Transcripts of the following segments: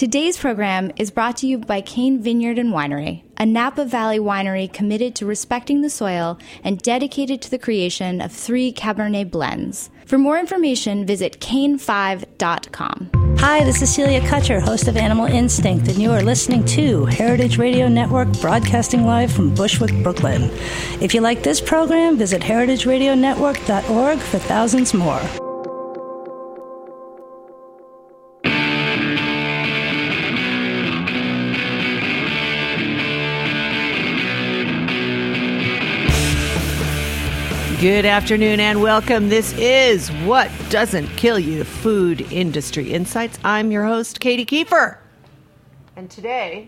Today's program is brought to you by Cane Vineyard and Winery, a Napa Valley winery committed to respecting the soil and dedicated to the creation of 3 Cabernet blends. For more information, visit cane5.com. Hi, this is Celia Kutcher, host of Animal Instinct, and you are listening to Heritage Radio Network, broadcasting live from Bushwick, Brooklyn. If you like this program, visit heritageradionetwork.org for thousands more. Good afternoon and welcome. This is What Doesn't Kill You, Food Industry Insights. I'm your host, Katie Kiefer. And today,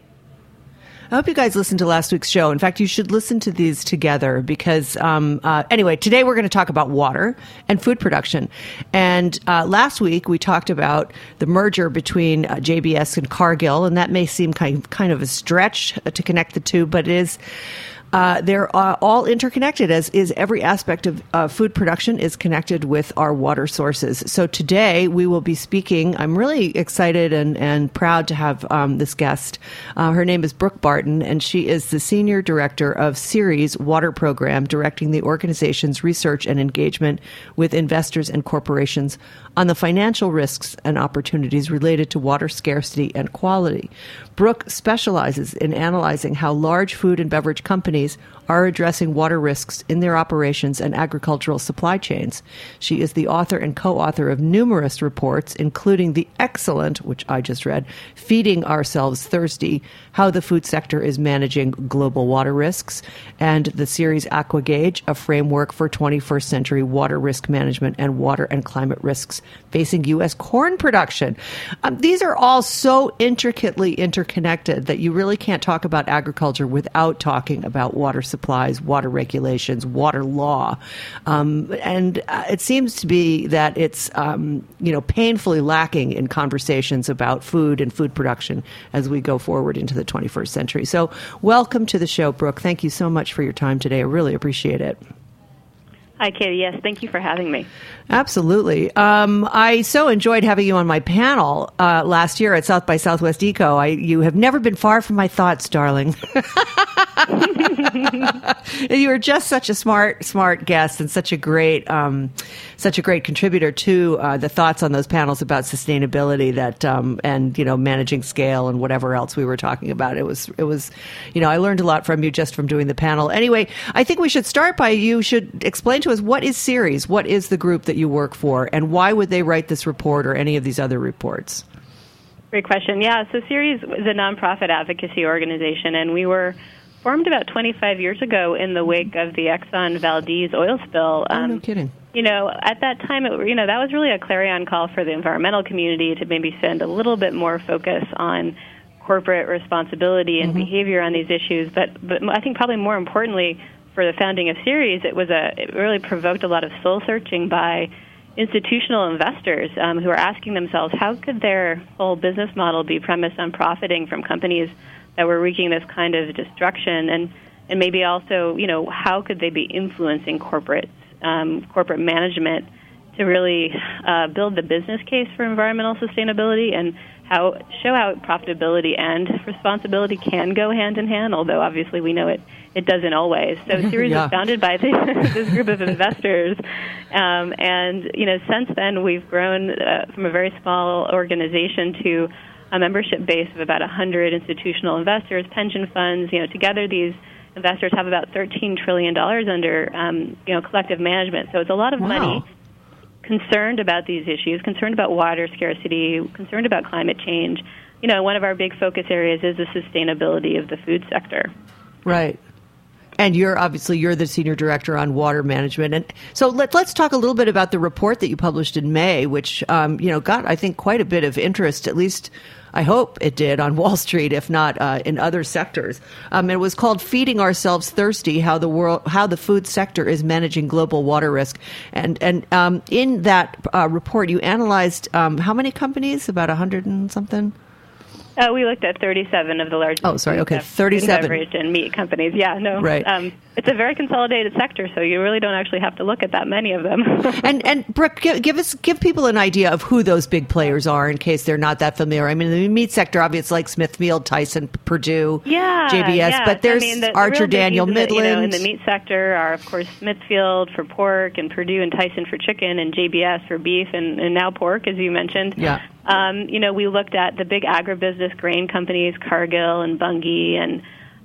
I hope you guys listened to last week's show. In fact, you should listen to these together because, anyway, today we're going to talk about water and food production. And last week we talked about the merger between JBS and Cargill, and that may seem kind of a stretch to connect the two, but it is. They're all interconnected, as is every aspect of food production is connected with our water sources. So today we will be speaking. I'm really excited and proud to have this guest. Her name is Brooke Barton, and she is the Senior Director of Ceres Water Program, directing the organization's research and engagement with investors and corporations on the financial risks and opportunities related to water scarcity and quality. Brooke specializes in analyzing how large food and beverage companies are addressing water risks in their operations and agricultural supply chains. She is the author and co-author of numerous reports, including the excellent, which I just read, Feeding Ourselves Thirsty, How the Food Sector is Managing Global Water Risks, and the Ceres AquaGauge, a framework for 21st century water risk management and water and climate risks facing U.S. corn production. These are all so intricately interconnected that you really can't talk about agriculture without talking about water supplies, water regulations, water law. And it seems to be that it's, painfully lacking in conversations about food and food production as we go forward into the 21st century. So welcome to the show, Brooke. Thank you so much for your time today. I really appreciate it. Hi, Katie. Yes, thank you for having me. Absolutely. I so enjoyed having you on my panel last year at South by Southwest Eco. You have never been far from my thoughts, darling. You were just such a smart guest and such a great contributor to the thoughts on those panels about sustainability and managing scale and whatever else we were talking about. It was I learned a lot from you just from doing the panel. Anyway, I think we should start by you should explain to us, what is Ceres? What is the group that you work for, and why would they write this report or any of these other reports? Great question. Yeah, so Ceres is a nonprofit advocacy organization, and we were formed about 25 years ago in the wake of the Exxon Valdez oil spill. No kidding. At that time, that was really a clarion call for the environmental community to maybe spend a little bit more focus on corporate responsibility and behavior on these issues. But I think probably more importantly, for the founding of Ceres, it really provoked a lot of soul searching by institutional investors who are asking themselves, how could their whole business model be premised on profiting from companies that were wreaking this kind of destruction, and maybe also, how could they be influencing corporate management to really build the business case for environmental sustainability and show how profitability and responsibility can go hand in hand, although obviously we know it doesn't always. So Ceres was founded by this group of investors, and since then we've grown from a very small organization to a membership base of about 100 institutional investors, pension funds. Together these investors have about $13 trillion under collective management. So it's a lot of money concerned about these issues, concerned about water scarcity, concerned about climate change. One of our big focus areas is the sustainability of the food sector. Right. And you're the senior director on water management. And so let's talk a little bit about the report that you published in May, which, got, I think, quite a bit of interest, at least I hope it did, on Wall Street, if not in other sectors. It was called Feeding Ourselves Thirsty, How the Food Sector is Managing Global Water Risk. And in that report, you analyzed how many companies? About 100 and something? We looked at 37 of the largest. 37 beverage and meat companies. Yeah, no, right. It's a very consolidated sector, so you really don't actually have to look at that many of them. and Brooke, give people an idea of who those big players are in case they're not that familiar. I mean, the meat sector, obviously, like Smithfield, Tyson, Purdue, JBS, but there's Archer Daniel Midland. In the meat sector are, of course, Smithfield for pork, and Purdue and Tyson for chicken, and JBS for beef, and now pork, as you mentioned. Yeah. We looked at the big agribusiness grain companies, Cargill and Bunge and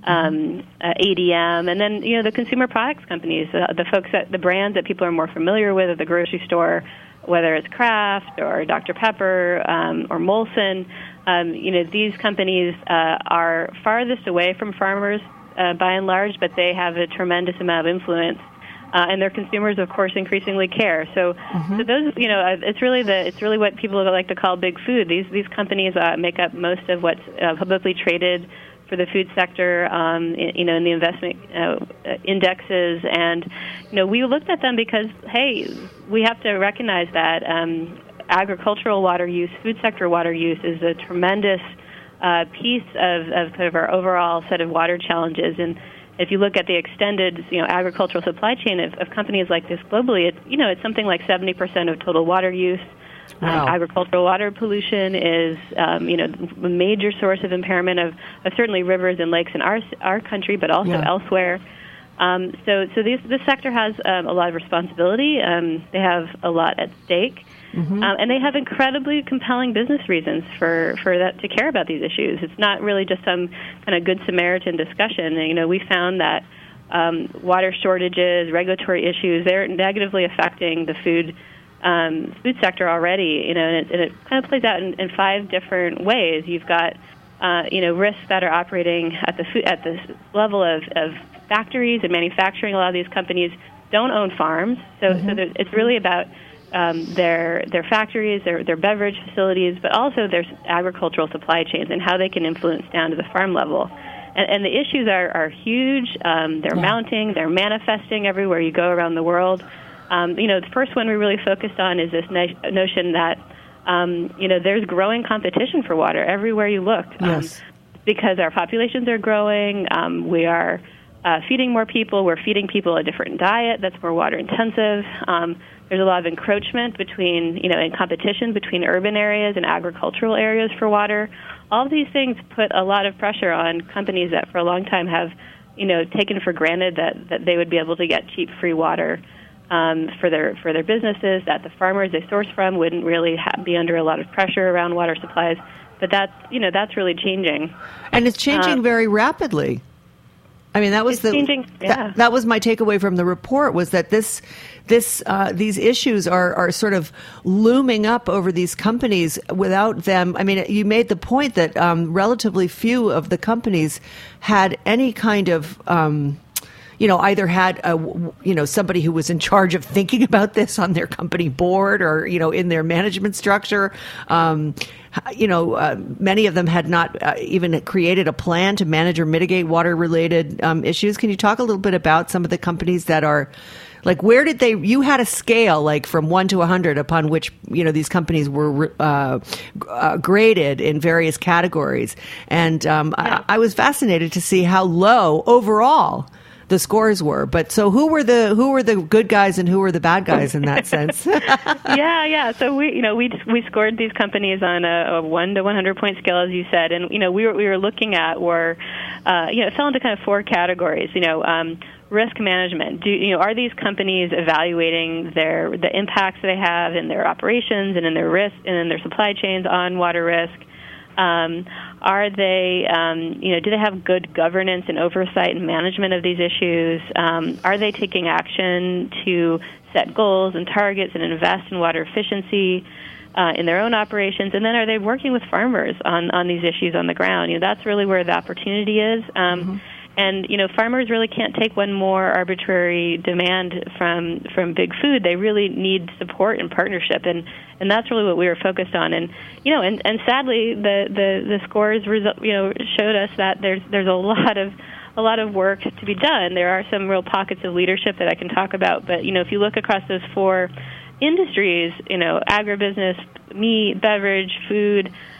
ADM, and then the consumer products companies, the brands that people are more familiar with at the grocery store, whether it's Kraft or Dr. Pepper or Molson. These companies are farthest away from farmers by and large, but they have a tremendous amount of influence. And their consumers, of course, increasingly care. So those, it's really what people like to call big food. These companies make up most of what's publicly traded for the food sector, in the investment indexes. And we looked at them because, hey, we have to recognize that agricultural water use, food sector water use, is a tremendous piece of kind of our overall set of water challenges. And if you look at the extended, agricultural supply chain of companies like this globally, it's something like 70% of total water use. Wow. Agricultural water pollution is, a major source of impairment of certainly rivers and lakes in our country, but also elsewhere. So this sector has a lot of responsibility. They have a lot at stake. And they have incredibly compelling business reasons for that to care about these issues. It's not really just some kind of good Samaritan discussion. We found that water shortages, regulatory issues, they're negatively affecting the food sector already. And it kind of plays out in 5 different ways. You've got risks that are operating at the level of factories and manufacturing. A lot of these companies don't own farms, so it's really about their factories, their beverage facilities, but also their agricultural supply chains and how they can influence down to the farm level. And the issues are huge. They're mounting. They're manifesting everywhere you go around the world. The first one we really focused on is this notion that there's growing competition for water everywhere you look. Because our populations are growing. We are feeding more people. We're feeding people a different diet that's more water intensive. There's a lot of encroachment and competition between urban areas and agricultural areas for water. All of these things put a lot of pressure on companies that for a long time have, taken for granted that they would be able to get cheap, free water for their businesses, that the farmers they source from wouldn't really be under a lot of pressure around water supplies. But that's really changing. And it's changing very rapidly. I mean, that was that was my takeaway from the report, was that these issues are sort of looming up over these companies without them. I mean, you made the point that relatively few of the companies had any kind of either had somebody who was in charge of thinking about this on their company board or in their management structure. Many of them had not even created a plan to manage or mitigate water-related issues. Can you talk a little bit about some of the companies that are, like, where did you had a scale, like, from 1 to 100 upon which, these companies were graded in various categories. And I was fascinated to see how low overall the scores were. But so who were the good guys and who were the bad guys in that sense? Yeah. So we scored these companies on a 1 to 100 point scale, as you said, and we were looking at it fell into kind of 4 categories. Risk management. Are these companies evaluating the impacts they have in their operations and in their risk and in their supply chains on water risk? Are they, do they have good governance and oversight and management of these issues? Are they taking action to set goals and targets and invest in water efficiency in their own operations? And then are they working with farmers on these issues on the ground? That's really where the opportunity is. And, farmers really can't take one more arbitrary demand from big food. They really need support and partnership, and that's really what we were focused on. And, and sadly, the scores, showed us that there's a lot of work to be done. There are some real pockets of leadership that I can talk about, but, if you look across those 4 industries, agribusiness, meat, beverage, food,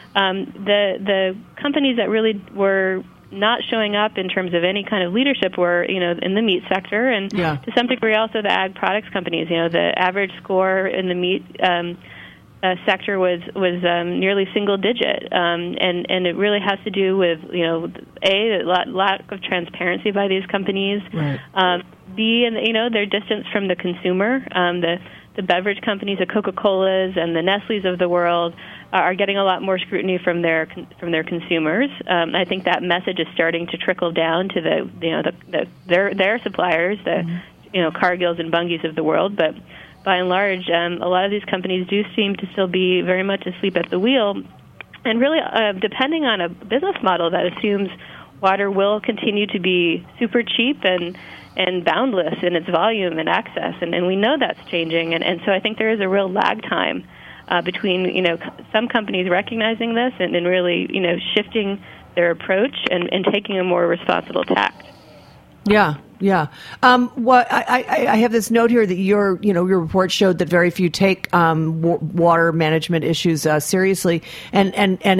the companies that really were not showing up in terms of any kind of leadership were, in the meat sector, and to some degree also the ag products companies. The average score in the meat sector was nearly single digit, and it really has to do with a lack of transparency by these companies, right. B, and their distance from the consumer. The beverage companies, the Coca-Colas and the Nestle's of the world, are getting a lot more scrutiny from their consumers. I think that message is starting to trickle down to their suppliers, the Cargills and Bunge's of the world. But by and large, a lot of these companies do seem to still be very much asleep at the wheel, and really depending on a business model that assumes water will continue to be super cheap and boundless in its volume and access, and we know that's changing, and so I think there is a real lag time between some companies recognizing this and really shifting their approach and taking a more responsible tact. Yeah. I have this note here that your report showed that very few take water management issues seriously, and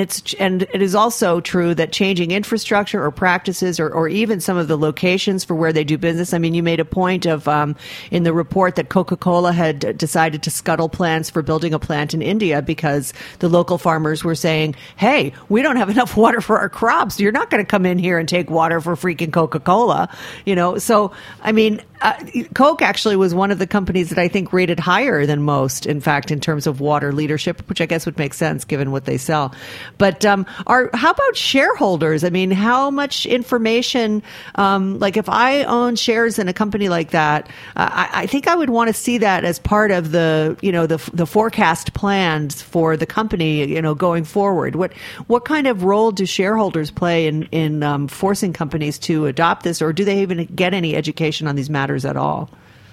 it is also true that changing infrastructure or practices or even some of the locations for where they do business. I mean, you made a point of in the report that Coca-Cola had decided to scuttle plans for building a plant in India because the local farmers were saying, "Hey, we don't have enough water for our crops. You're not going to come in here and take water for freaking Coca-Cola," So, I mean, Coke actually was one of the companies that I think rated higher than most, in fact, in terms of water leadership, which I guess would make sense given what they sell. But how about shareholders? I mean, how much information, like if I own shares in a company like that, I think I would want to see that as part of the forecast plans for the company, going forward. What kind of role do shareholders play in forcing companies to adopt this, or do they even get any education on these matters at all?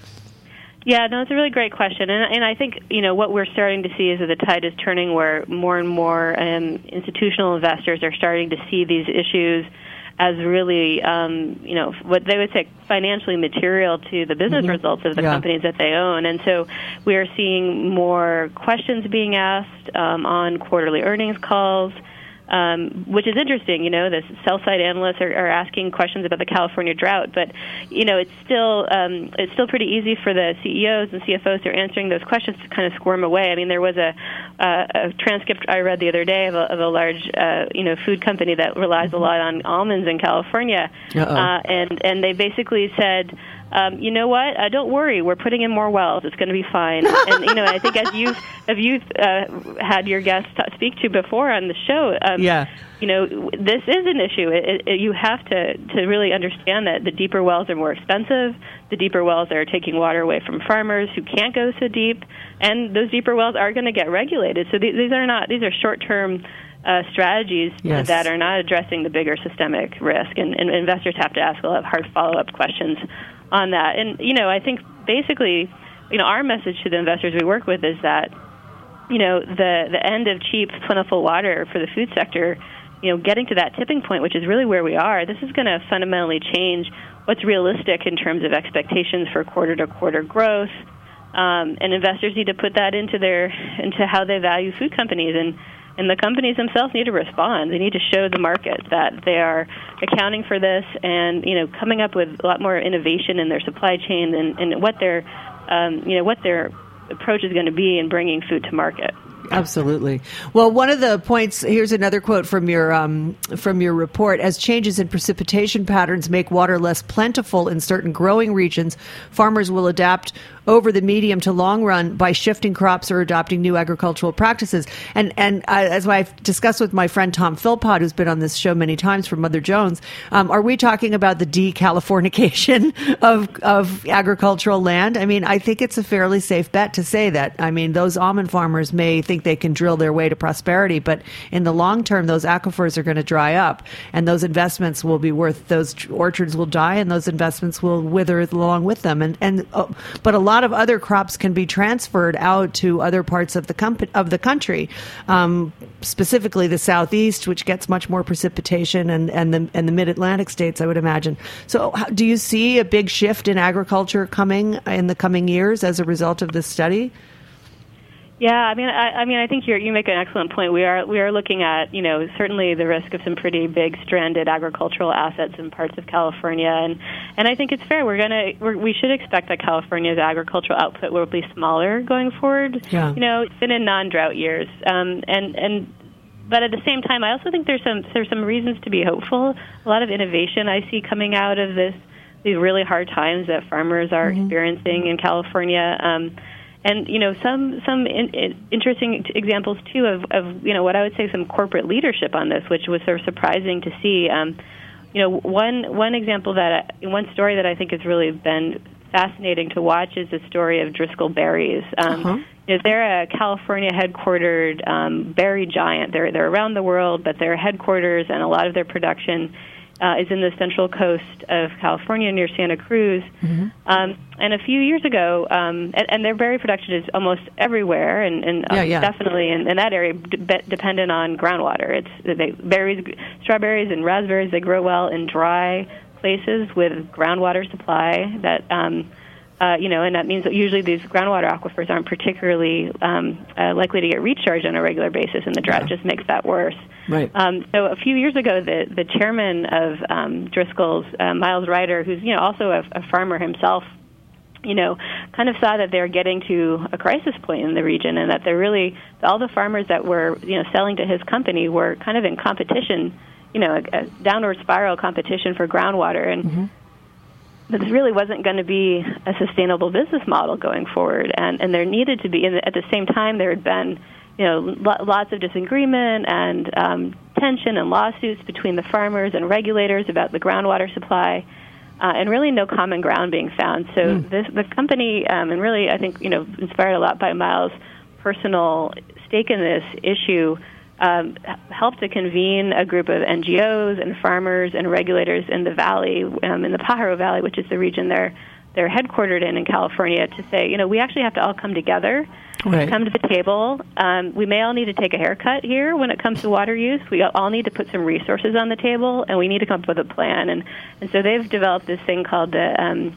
Yeah, no, it's a really great question, and I think what we're starting to see is that the tide is turning, where more and more institutional investors are starting to see these issues as really, what they would say financially material to the business results of the companies that they own, and so we are seeing more questions being asked on quarterly earnings calls. Which is interesting, the sell-side analysts are asking questions about the California drought, but, it's still pretty easy for the CEOs and CFOs who are answering those questions to kind of squirm away. I mean, there was a transcript I read the other day of a large, food company that relies a lot on almonds in California, and they basically said, you know what? Don't worry. We're putting in more wells. It's going to be fine. And I think as you've had your guests speak to before on the show, this is an issue. You have to really understand that the deeper wells are more expensive. The deeper wells are taking water away from farmers who can't go so deep, and those deeper wells are going to get regulated. So these are short-term strategies that are not addressing the bigger systemic risk, and investors have to ask a lot of hard follow-up questions on that. And, I think basically, our message to the investors we work with is that, the end of cheap, plentiful water for the food sector, getting to that tipping point, which is really where we are, this is going to fundamentally change what's realistic in terms of expectations for quarter-to-quarter growth. And investors need to put that into how they value food companies, and the companies themselves need to respond. They need to show the market that they are accounting for this and, coming up with a lot more innovation in their supply chain and what their approach is going to be in bringing food to market. Absolutely. Well, one of the points, here's another quote from your report. As changes in precipitation patterns make water less plentiful in certain growing regions, farmers will adapt over the medium to long run by shifting crops or adopting new agricultural practices. And as I've discussed with my friend Tom Philpott, who's been on this show many times from Mother Jones, are we talking about the de-Californication of agricultural land? I mean, I think it's a fairly safe bet to say that. I mean, those almond farmers may think they can drill their way to prosperity, but in the long term, those aquifers are going to dry up, and those investments will be those orchards will die, and those investments will wither along with them. But a lot of other crops can be transferred out to other parts of the country, specifically the Southeast, which gets much more precipitation, and the Mid-Atlantic states, I would imagine. So do you see a big shift in agriculture coming in the coming years as a result of this study? Yeah, I think you make an excellent point. We are looking at, certainly the risk of some pretty big stranded agricultural assets in parts of California, and I think it's fair. We should expect that California's agricultural output will be smaller going forward. Yeah. It's been in non-drought years, but at the same time, I also think there's some reasons to be hopeful. A lot of innovation I see coming out of these really hard times that farmers are experiencing in California. And some interesting examples too of what I would say some corporate leadership on this, which was sort of surprising to see. One example one story that I think has really been fascinating to watch is the story of Driscoll Berries. They're a California headquartered berry giant. They're around the world, but their headquarters and a lot of their production is in the central coast of California near Santa Cruz. And a few years ago, and their berry production is almost everywhere, and definitely in that area dependent on groundwater. Strawberries and raspberries, they grow well in dry places with groundwater supply and that means that usually these groundwater aquifers aren't particularly likely to get recharged on a regular basis, and the drought just makes that worse. Right. So a few years ago, the chairman of Driscoll's, Miles Ryder, who's also a farmer himself, kind of saw that they were getting to a crisis point in the region, and that all the farmers that were selling to his company were kind of in competition, a downward spiral competition for groundwater, and this really wasn't going to be a sustainable business model going forward, and there needed to be. And at the same time, there had been, lots of disagreement and tension and lawsuits between the farmers and regulators about the groundwater supply, and really no common ground being found. So the company, and really, I think, inspired a lot by Miles' personal stake in this issue, helped to convene a group of NGOs and farmers and regulators in the valley, in the Pajaro Valley, which is the region they're headquartered in California, to say, we actually have to all come together, come to the table. We may all need to take a haircut here when it comes to water use. We all need to put some resources on the table, and we need to come up with a plan. And so they've developed this thing called the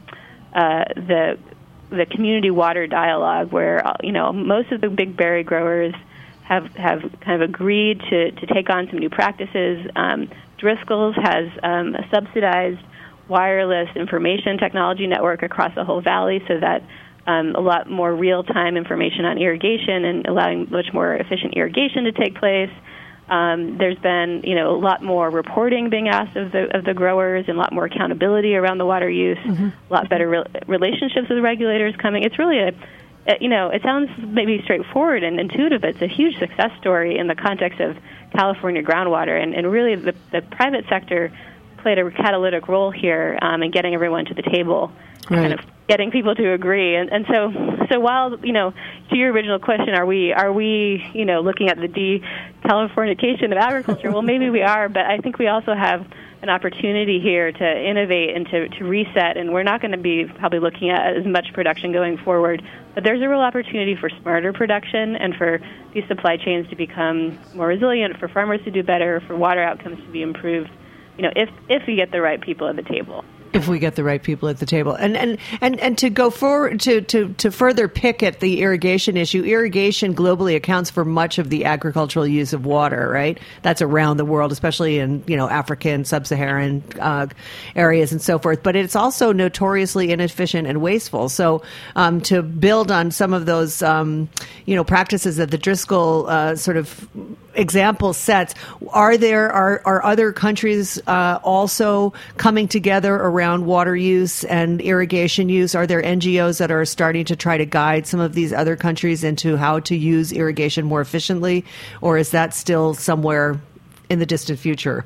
community water dialogue, where most of the big berry growers have kind of agreed to take on some new practices. Driscoll's has a subsidized wireless information technology network across the whole valley, so that a lot more real-time information on irrigation and allowing much more efficient irrigation to take place. There's been a lot more reporting being asked of the growers, and a lot more accountability around the water use. A lot better relationships with regulators coming. It's really it sounds maybe straightforward and intuitive, but it's a huge success story in the context of California groundwater. And really, the private sector played a catalytic role here in getting everyone to the table, kind of getting people to agree. And so while, to your original question, are we looking at the de-Californication of agriculture? Well, maybe we are, but I think we also have an opportunity here to innovate and to reset, and we're not going to be probably looking at as much production going forward, but there's a real opportunity for smarter production and for these supply chains to become more resilient, for farmers to do better, for water outcomes to be improved, if we get the right people at the table. If we get the right people at the table. And to go forward, to further pick at the irrigation issue, irrigation globally accounts for much of the agricultural use of water, right? That's around the world, especially in, African, sub-Saharan areas and so forth. But it's also notoriously inefficient and wasteful. So to build on some of those, practices that the Driscoll sort of example sets, are other countries also coming together around water use and irrigation use? Are there NGOs that are starting to try to guide some of these other countries into how to use irrigation more efficiently, or is that still somewhere in the distant future?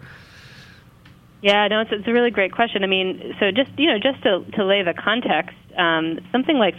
Yeah, no, it's a really great question. I mean, so just to lay the context, something like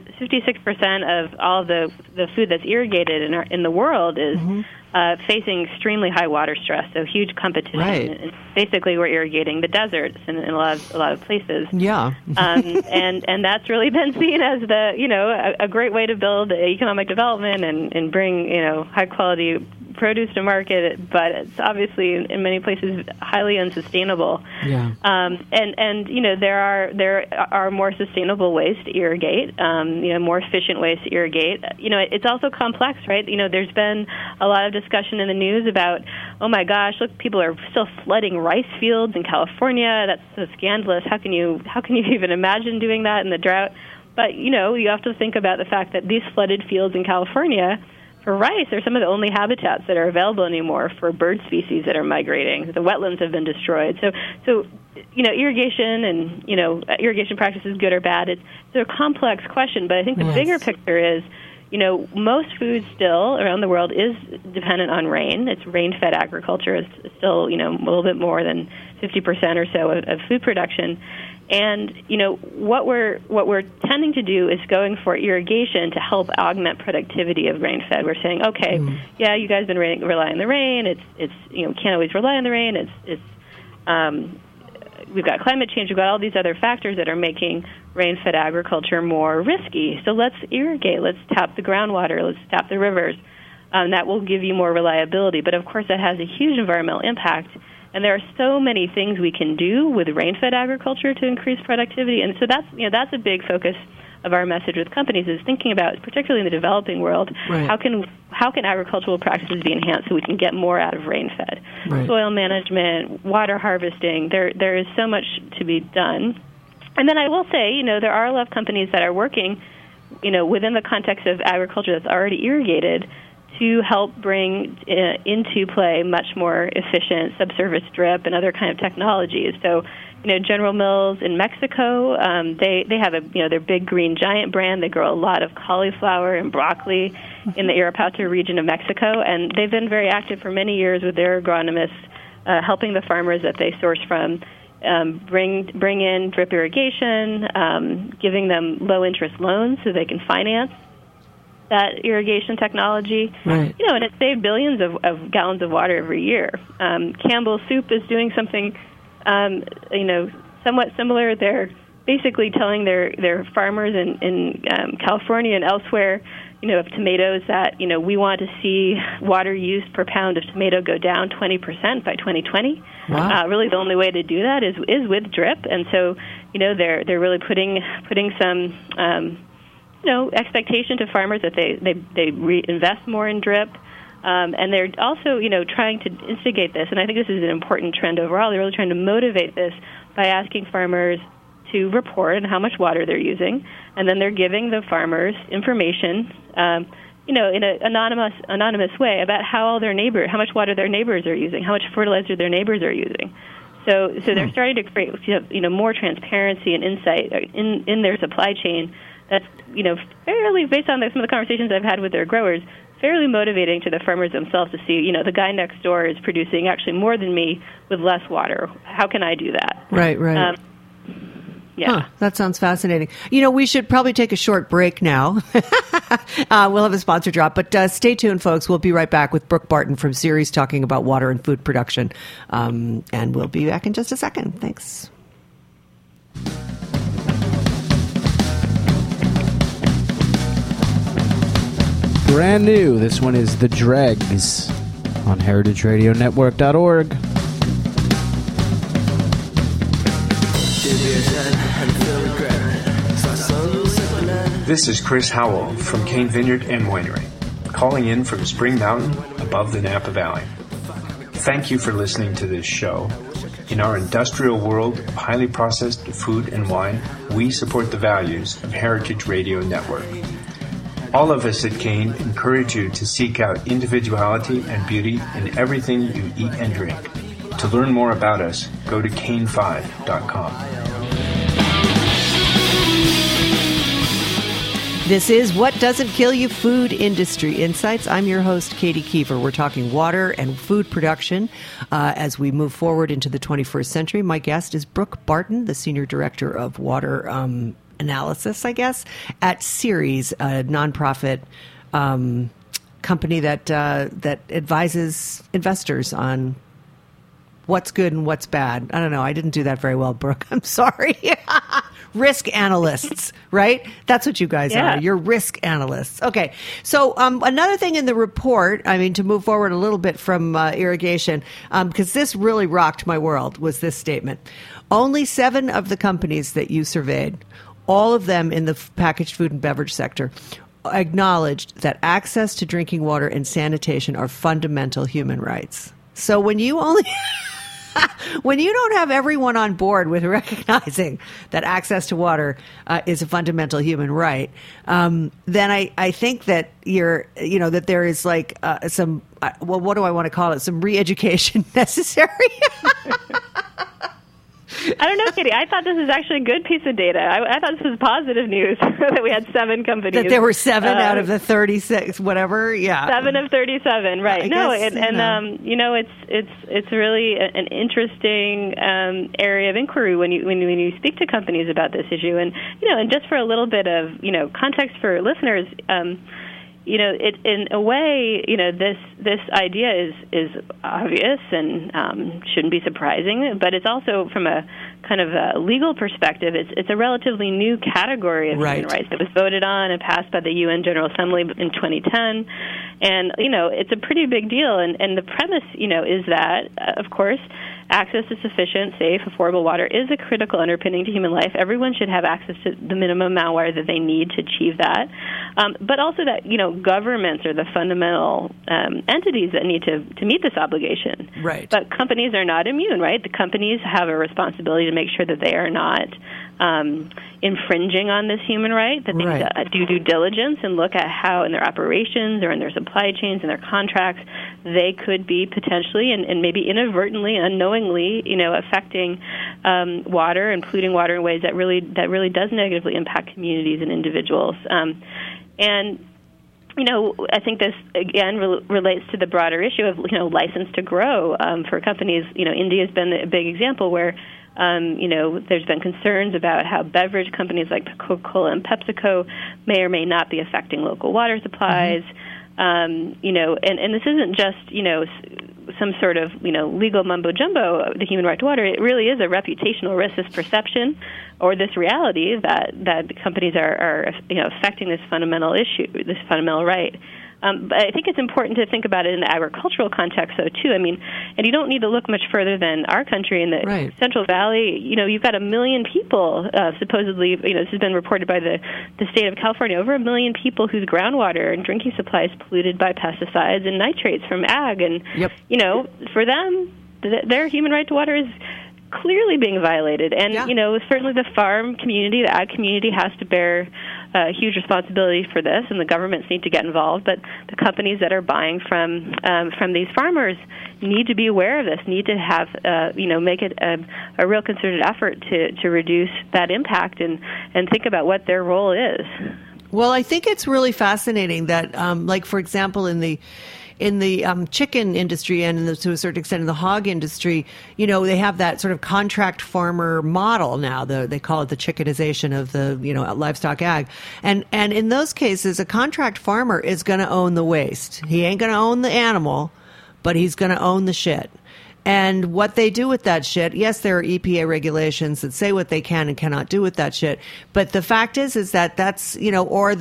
56% of all the food that's irrigated in the world is facing extremely high water stress, so huge competition. Right. And basically, we're irrigating the deserts in a lot of places. Yeah. And that's really been seen as a great way to build economic development and bring high quality produce to market, but it's obviously in many places highly unsustainable. Yeah. And there are more sustainable ways to irrigate, more efficient ways to irrigate. It's also complex, right? There's been a lot of discussion in the news about, oh my gosh, look, people are still flooding rice fields in California. That's so scandalous. How can you even imagine doing that in the drought? But, you have to think about the fact that these flooded fields in California for rice are some of the only habitats that are available anymore for bird species that are migrating. The wetlands have been destroyed. So irrigation and, irrigation practices, good or bad, it's a complex question. But I think the bigger picture is, most food still around the world is dependent on rain. It's rain-fed agriculture. It's still, a little bit more than 50% or so of food production. And what we're tending to do is going for irrigation to help augment productivity of grain-fed. We're saying, okay, you guys have been relying on the rain. It's can't always rely on the rain. We've got climate change. We've got all these other factors that are making rain-fed agriculture more risky. So let's irrigate. Let's tap the groundwater. Let's tap the rivers. That will give you more reliability. But of course, that has a huge environmental impact. And there are so many things we can do with rain-fed agriculture to increase productivity. And so that's a big focus of our message with companies, is thinking about, particularly in the developing world, how can agricultural practices be enhanced so we can get more out of rain-fed? Right. Soil management, water harvesting, there is so much to be done. And then I will say, there are a lot of companies that are working, within the context of agriculture that's already irrigated, to help bring into play much more efficient subsurface drip and other kind of technologies. So, General Mills in Mexico, they have their Big Green Giant brand. They grow a lot of cauliflower and broccoli in the Irapuato region of Mexico, and they've been very active for many years with their agronomists, helping the farmers that they source from bring in drip irrigation, giving them low-interest loans so they can finance that irrigation technology. Right. And it saved billions of gallons of water every year. Campbell's Soup is doing something, somewhat similar. They're basically telling their farmers in California and elsewhere, of tomatoes that, we want to see water use per pound of tomato go down 20% by 2020. Wow. Really the only way to do that is with drip. And so, they're really putting some expectation to farmers that they invest more in drip, and they're also trying to instigate this. And I think this is an important trend overall. They're really trying to motivate this by asking farmers to report on how much water they're using, and then they're giving the farmers information, in an anonymous way about how much water their neighbors are using, how much fertilizer their neighbors are using. So they're starting to create more transparency and insight in their supply chain. That's, fairly, based on some of the conversations I've had with their growers, fairly motivating to the farmers themselves to see, the guy next door is producing actually more than me with less water. How can I do that? Right. Yeah. Huh, that sounds fascinating. We should probably take a short break now. We'll have a sponsor drop, but stay tuned, folks. We'll be right back with Brooke Barton from Ceres talking about water and food production. And we'll be back in just a second. Thanks. Brand new. This one is The Dregs on heritageradionetwork.org. This is Chris Howell from Cane Vineyard and Winery, calling in from Spring Mountain above the Napa Valley. Thank you for listening to this show. In our industrial world of highly processed food and wine, we support the values of Heritage Radio Network. All of us at Cane encourage you to seek out individuality and beauty in everything you eat and drink. To learn more about us, go to cane5.com. This is What Doesn't Kill You Food Industry Insights. I'm your host, Katie Kiefer. We're talking water and food production as we move forward into the 21st century. My guest is Brooke Barton, the Senior Director of Water Analysis, I guess, at Ceres, a nonprofit company that advises investors on what's good and what's bad. I don't know. I didn't do that very well, Brooke. I'm sorry. risk analysts, right? That's what you guys are. You're risk analysts. Okay. So another thing in the report, I mean, to move forward a little bit from irrigation, because this really rocked my world, was this statement. Only 7 of the companies that you surveyed, all of them in the packaged food and beverage sector, acknowledged that access to drinking water and sanitation are fundamental human rights. So when you only... when you don't have everyone on board with recognizing that access to water is a fundamental human right, then I think that that there is like some, what do I want to call it? Some re-education necessary. I don't know, Katie. I thought this was actually a good piece of data. I thought this was positive news that we had 7 companies. That there were 7 out of the 36, whatever. Yeah, 7 of 37. Right. It's really an interesting area of inquiry when you speak to companies about this issue, and just for a little bit of context for listeners. In a way, this idea is obvious and shouldn't be surprising, but it's also from a kind of a legal perspective, it's a relatively new category of human rights that was voted on and passed by the UN General Assembly in 2010, and it's a pretty big deal. And the premise, is that of course, access to sufficient, safe, affordable water is a critical underpinning to human life. Everyone should have access to the minimum amount of water that they need to achieve that. But also that, governments are the fundamental entities that need to meet this obligation. Right. But companies are not immune, right? The companies have a responsibility to make sure that they are not infringing on this human right, that they need to do due diligence and look at how in their operations or in their supply chains and their contracts they could be potentially and maybe inadvertently, unknowingly, affecting water and polluting water in ways that really does negatively impact communities and individuals. I think this, again, relates to the broader issue of, license to grow for companies. India's been a big example where, there's been concerns about how beverage companies like Coca-Cola and PepsiCo may or may not be affecting local water supplies. And this isn't just, some sort of, legal mumbo-jumbo, the human right to water. It really is a reputational risk, this perception or this reality that companies are affecting this fundamental issue, this fundamental right. But I think it's important to think about it in the agricultural context, though, too. I mean, and you don't need to look much further than our country in the Central Valley. You've got 1 million people, supposedly, this has been reported by the state of California, over 1 million people whose groundwater and drinking supply is polluted by pesticides and nitrates from ag. And, for them, their human right to water is clearly being violated. And, certainly the farm community, the ag community has to bear huge responsibility for this, and the governments need to get involved. But the companies that are buying from these farmers need to be aware of this, need to have, make it a real concerted effort to reduce that impact and think about what their role is. Well, I think it's really fascinating that, for example, in the chicken industry and to a certain extent in the hog industry, they have that sort of contract farmer model now. They call it the chickenization of the, livestock ag. And in those cases, a contract farmer is going to own the waste. He ain't going to own the animal, but he's going to own the shit. And what they do with that shit, yes, there are EPA regulations that say what they can and cannot do with that shit. But the fact is that that's, or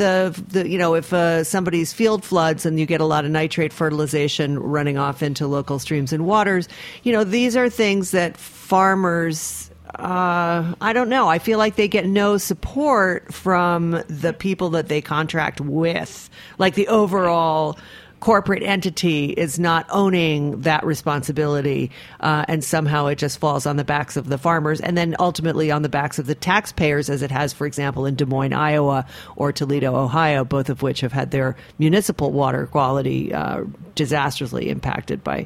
if somebody's field floods and you get a lot of nitrate fertilization running off into local streams and waters, these are things that farmers, I don't know. I feel like they get no support from the people that they contract with. Like the overall corporate entity is not owning that responsibility, and somehow it just falls on the backs of the farmers and then ultimately on the backs of the taxpayers, as it has, for example, in Des Moines, Iowa, or Toledo, Ohio, both of which have had their municipal water quality disastrously impacted by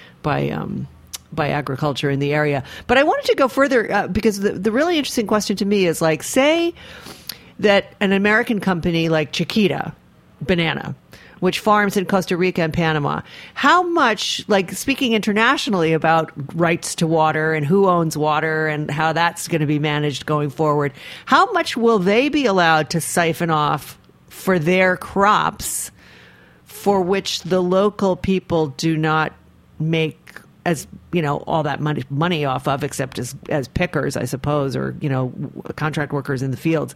agriculture in the area. But I wanted to go further because the really interesting question to me is, like, say that an American company like Chiquita Banana, which farms in Costa Rica and Panama, how much, like, speaking internationally about rights to water and who owns water and how that's going to be managed going forward, how much will they be allowed to siphon off for their crops for which the local people do not make as all that money off of, except as pickers, I suppose, or contract workers in the fields.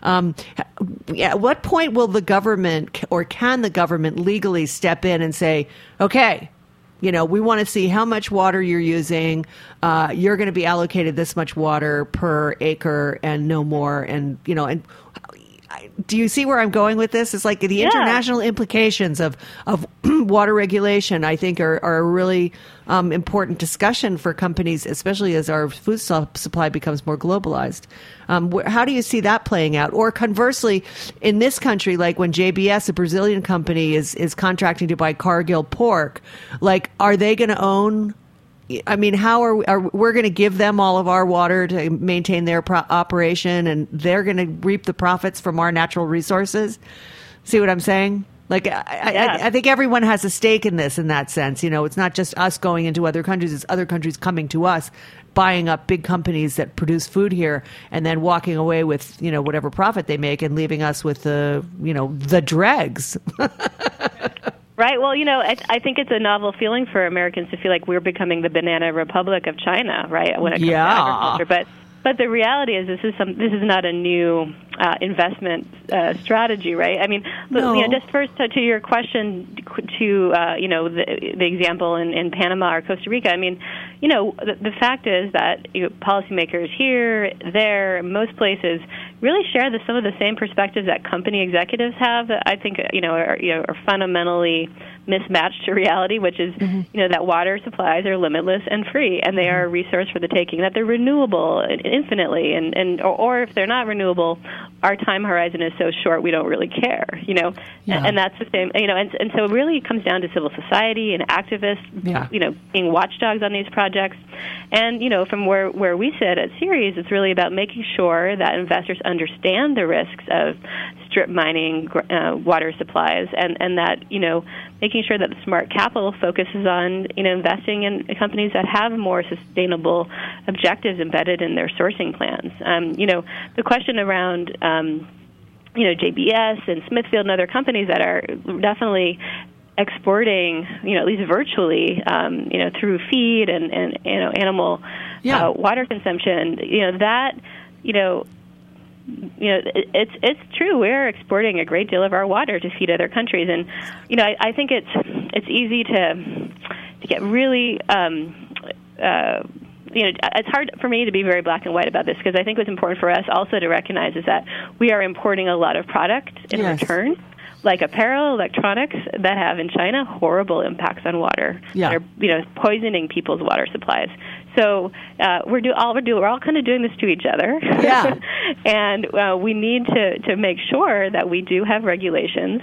At what point will the government, or can the government legally step in and say, okay, we want to see how much water you're using. You're going to be allocated this much water per acre and no more. And, do you see where I'm going with this? It's like the international implications of water regulation, I think, are a really important discussion for companies, especially as our food supply becomes more globalized. How do you see that playing out? Or conversely, in this country, like when JBS, a Brazilian company, is contracting to buy Cargill pork, like, are they going to own? I mean, how are we're going to give them all of our water to maintain their operation, and they're going to reap the profits from our natural resources? See what I'm saying? Like, I think everyone has a stake in this in that sense. It's not just us going into other countries. It's other countries coming to us, buying up big companies that produce food here, and then walking away with, whatever profit they make and leaving us with the dregs. Right. Well, I think it's a novel feeling for Americans to feel like we're becoming the banana republic of China, right? When it comes to agriculture, but the reality is this is not a new investment strategy, right? I mean, just first to your question, to the example in Panama or Costa Rica. I mean, the fact is that policymakers here, there, most places really share some of the same perspectives that company executives have. That I think are fundamentally mismatched to reality, which is that water supplies are limitless and free, and they are a resource for the taking. That they're renewable infinitely, or if they're not renewable, our time horizon is so short we don't really care. And that's the same. And so it really comes down to civil society and activists, being watchdogs on these projects. And from where we sit at Ceres, it's really about making sure that investors understand the risks of strip mining water supplies, and that making sure that the smart capital focuses on investing in companies that have more sustainable objectives embedded in their sourcing plans. The question around JBS and Smithfield and other companies that are definitely exporting, at least virtually, through feed and animal water consumption. It's true. We're exporting a great deal of our water to feed other countries, and I think it's easy to get really. It's hard for me to be very black and white about this, because I think what's important for us also to recognize is that we are importing a lot of product in return, like apparel, electronics, that have in China horrible impacts on water. That are poisoning people's water supplies. So we're all kind of doing this to each other. Yeah. And we need to make sure that we do have regulations,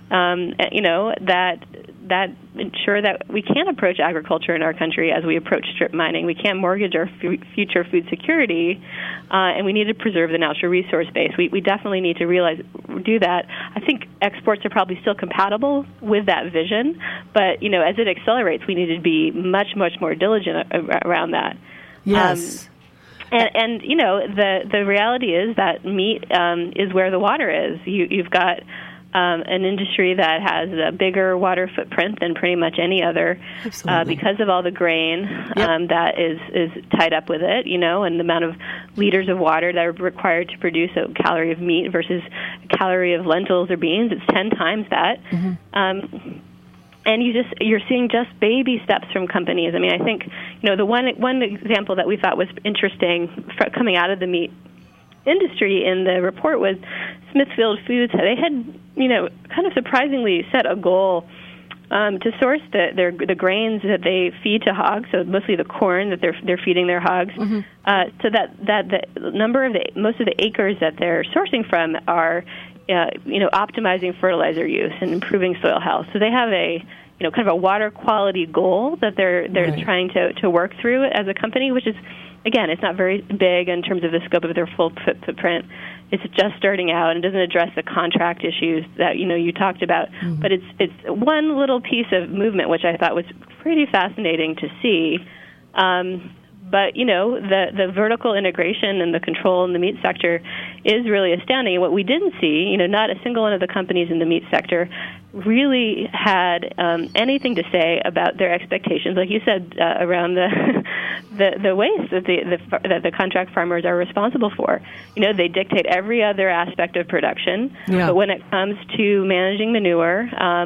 that ensure that we can't approach agriculture in our country as we approach strip mining. We can't mortgage our future food security, and we need to preserve the natural resource base. We definitely need to do that. I think exports are probably still compatible with that vision, but as it accelerates, we need to be much, much more diligent around that. Yes. And the reality is that meat is where the water is. You've got an industry that has a bigger water footprint than pretty much any other, because of all the grain that is tied up with it, and the amount of liters of water that are required to produce a calorie of meat versus a calorie of lentils or beans. It's 10 times that. And you're seeing just baby steps from companies. I mean, I think the one example that we thought was interesting coming out of the meat industry in the report was Smithfield Foods. They had kind of surprisingly set a goal to source the grains that they feed to hogs, so mostly the corn that they're feeding their hogs, so that the number of most of the acres that they're sourcing from are optimizing fertilizer use and improving soil health. So they have a kind of a water quality goal that they're trying to work through as a company, which is, again, it's not very big in terms of the scope of their full footprint. It's just starting out and doesn't address the contract issues that you talked about. But it's one little piece of movement which I thought was pretty fascinating to see. But the vertical integration and the control in the meat sector is really astounding. And what we didn't see, not a single one of the companies in the meat sector really had anything to say about their expectations, like you said, around the waste that the contract farmers are responsible for. They dictate every other aspect of production, but when it comes to managing manure,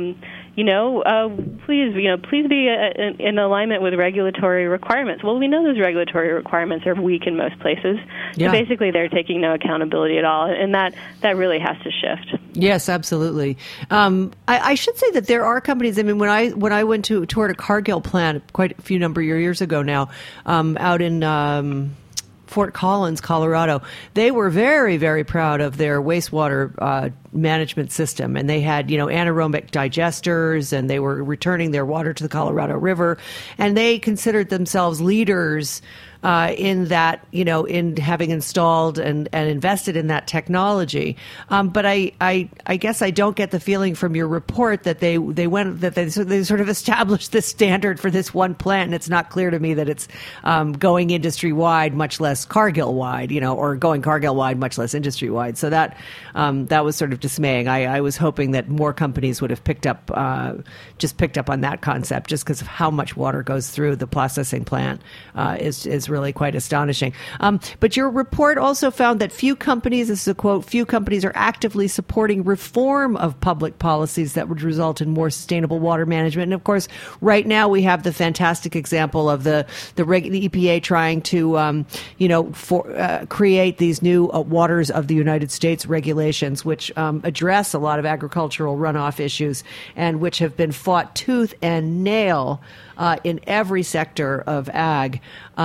please be in alignment with regulatory requirements. Well, we know those regulatory requirements are weak in most places. So basically, they're taking no accountability at all, and that really has to shift. Yes, absolutely. I should say that there are companies. I mean, when I went to toured a Cargill plant quite a few number of years ago now, out in Fort Collins, Colorado, they were very, very proud of their wastewater management system, and they had anaerobic digesters, and they were returning their water to the Colorado River, and they considered themselves leaders in that, in having installed and invested in that technology. But I guess I don't get the feeling from your report that they sort of established this standard for this one plant, and it's not clear to me that it's going industry wide, much less Cargill wide, or going Cargill wide, much less industry wide. So that was sort of dismaying. I was hoping that more companies would have picked up on that concept, just because of how much water goes through the processing plant is really quite astonishing. But your report also found that few companies, this is a quote, few companies are actively supporting reform of public policies that would result in more sustainable water management. And of course, right now we have the fantastic example of the EPA trying to, create these new waters of the United States regulations, which address a lot of agricultural runoff issues and which have been fought tooth and nail in every sector of ag.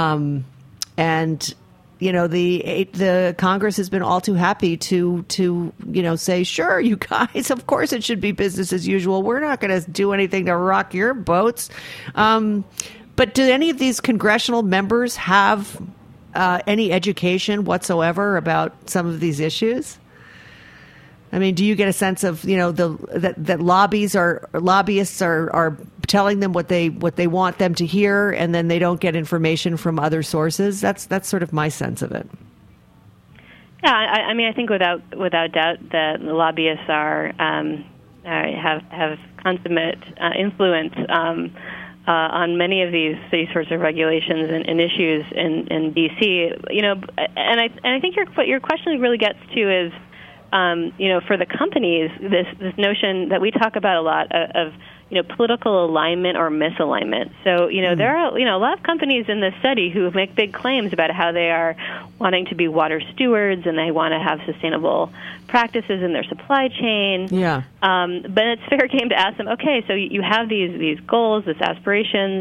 The Congress has been all too happy to say, sure, you guys, of course it should be business as usual. We're not going to do anything to rock your boats. But do any of these congressional members have any education whatsoever about some of these issues? I mean, do you get a sense of that lobbyists are telling them what they want them to hear, and then they don't get information from other sources? That's sort of my sense of it. Yeah, I mean, I think without doubt that the lobbyists have consummate influence on many of these sorts of regulations and issues in D.C. And I think what your question really gets to is, for the companies, this notion that we talk about a lot of political alignment or misalignment. So, there are, a lot of companies in this study who make big claims about how they are wanting to be water stewards and they want to have sustainable practices in their supply chain. Yeah. But it's fair game to ask them, okay, so you have these goals, these aspirations.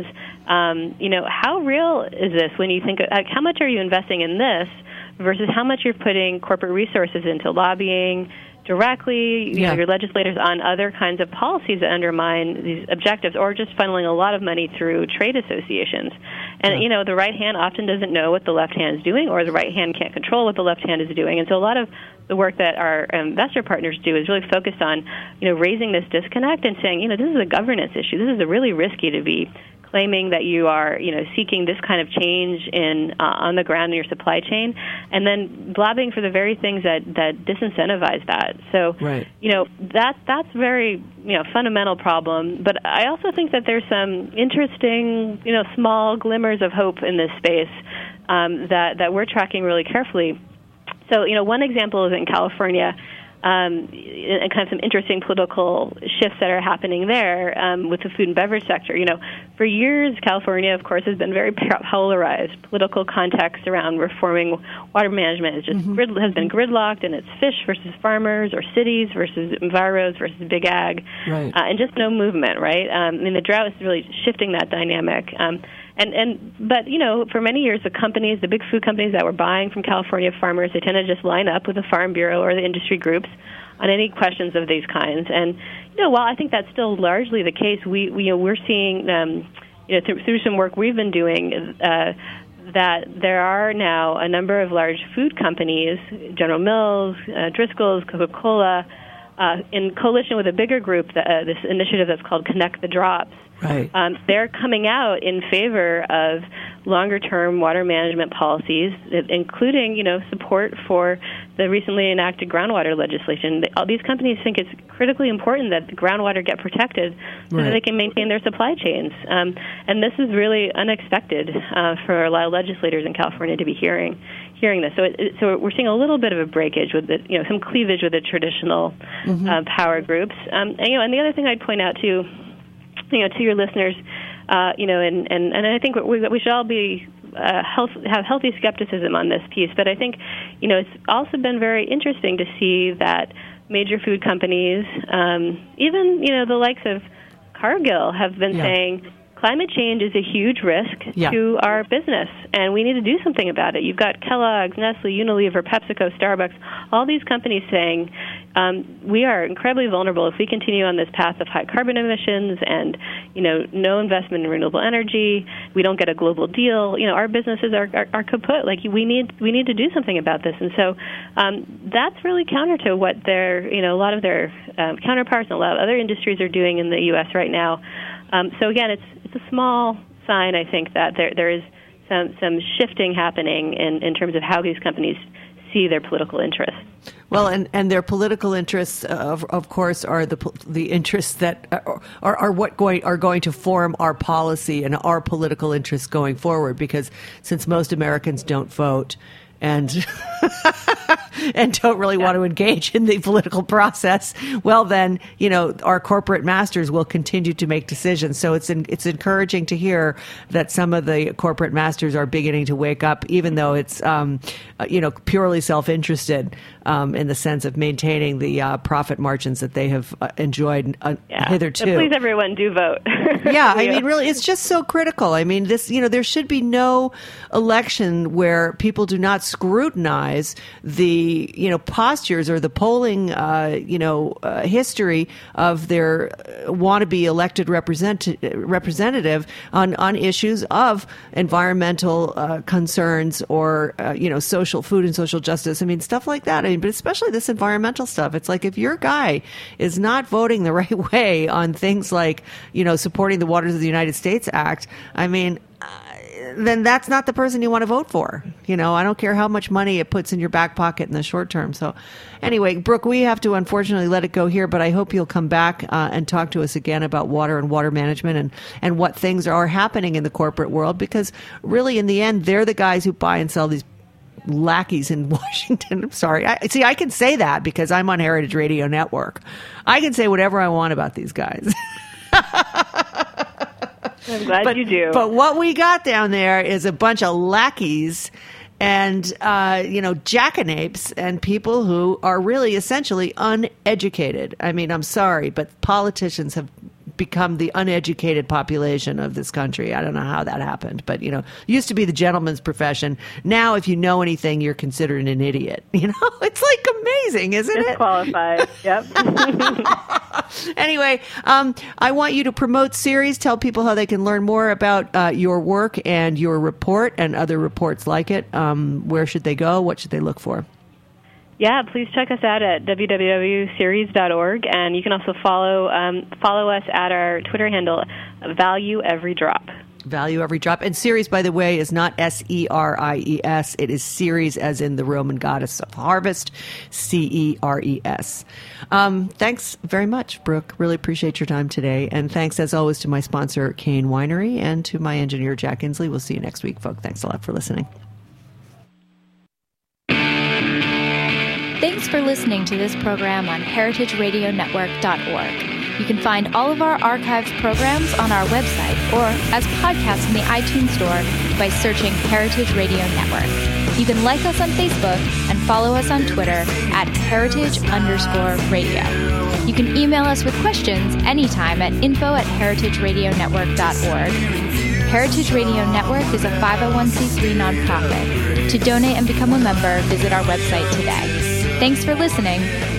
How real is this when you think, how much are you investing in this versus how much you're putting corporate resources into lobbying directly, your legislators on other kinds of policies that undermine these objectives, or just funneling a lot of money through trade associations. And, the right hand often doesn't know what the left hand is doing, or the right hand can't control what the left hand is doing. And so a lot of the work that our investor partners do is really focused on, raising this disconnect and saying, this is a governance issue. This is really risky to be claiming that you are, seeking this kind of change on the ground in your supply chain, and then lobbying for the very things that disincentivize that. So, that's very, fundamental problem. But I also think that there's some interesting, small glimmers of hope in this space that we're tracking really carefully. So, one example is in California. And kind of some interesting political shifts that are happening there with the food and beverage sector. For years, California, of course, has been very polarized. Political context around reforming water management has been gridlocked, and it's fish versus farmers, or cities versus enviros versus big ag, right. And just no movement, right? The drought is really shifting that dynamic. But for many years, the big food companies that were buying from California farmers, they tend to just line up with the Farm Bureau or the industry groups on any questions of these kinds. And while I think that's still largely the case, we're seeing through some work we've been doing that there are now a number of large food companies, General Mills, Driscoll's, Coca-Cola, in coalition with a bigger group, this initiative that's called Connect the Drops. Right. They're coming out in favor of longer-term water management policies, including, support for the recently enacted groundwater legislation. All these companies think it's critically important that the groundwater get protected so that they can maintain their supply chains. And this is really unexpected for a lot of legislators in California to be hearing this. So we're seeing a little bit of a breakage with some cleavage with the traditional power groups. And the other thing I'd point out to your listeners, and I think we should all be have healthy skepticism on this piece. But I think, it's also been very interesting to see that major food companies, even the likes of Cargill, have been saying climate change is a huge risk to our business, and we need to do something about it. You've got Kellogg's, Nestle, Unilever, PepsiCo, Starbucks, all these companies saying we are incredibly vulnerable if we continue on this path of high carbon emissions and, no investment in renewable energy. We don't get a global deal. Our businesses are kaput. Like, we need to do something about this. And so that's really counter to what a lot of their counterparts and a lot of other industries are doing in the U.S. right now. So again, it's a small sign, I think, that there is some shifting happening in terms of how these companies see their political interests. Well, and their political interests, of course, are the interests that are going to form our policy and our political interests going forward. Because since most Americans don't vote and don't really want to engage in the political process, well, then, our corporate masters will continue to make decisions. So it's encouraging to hear that some of the corporate masters are beginning to wake up, even though it's, purely self-interested in the sense of maintaining the profit margins that they have enjoyed hitherto. So please, everyone, do vote. Yeah, I mean, really, it's just so critical. I mean, there should be no election where people do not scrutinize the, postures or the polling, history of their wannabe elected representative on issues of environmental concerns or, social food and social justice. I mean, stuff like that. I mean, but especially this environmental stuff. It's like, if your guy is not voting the right way on things like, supporting the Waters of the United States Act, I mean, then that's not the person you want to vote for. I don't care how much money it puts in your back pocket in the short term. So anyway, Brooke, we have to unfortunately let it go here, but I hope you'll come back and talk to us again about water and water management and what things are happening in the corporate world, because really in the end, they're the guys who buy and sell these lackeys in Washington. I'm sorry. I can say that because I'm on Heritage Radio Network. I can say whatever I want about these guys. I'm glad you do. But what we got down there is a bunch of lackeys and, jackanapes and people who are really essentially uneducated. I mean, I'm sorry, but politicians have become the uneducated population of this country. I don't know how that happened, but, used to be the gentleman's profession. Now, if you know anything, you're considered an idiot. It's like amazing, isn't it? Disqualified. Yep. Anyway, I want you to promote Ceres. Tell people how they can learn more about your work and your report and other reports like it. Where should they go? What should they look for? Yeah, please check us out at www.ceres.org, and you can also follow us at our Twitter handle, Value Every Drop. Value Every Drop. And Ceres, by the way, is not Series. It is Ceres, as in the Roman goddess of harvest, Ceres. Thanks very much, Brooke. Really appreciate your time today. And thanks, as always, to my sponsor, Cain Winery, and to my engineer, Jack Inslee. We'll see you next week, folks. Thanks a lot for listening. Thanks for listening to this program on heritageradionetwork.org. You can find all of our archived programs on our website or as podcasts in the iTunes Store by searching Heritage Radio Network. You can like us on Facebook and follow us on Twitter at @heritage_radio. You can email us with questions anytime at info@heritageradionetwork.org. Heritage Radio Network is a 501c3 nonprofit. To donate and become a member, visit our website today. Thanks for listening.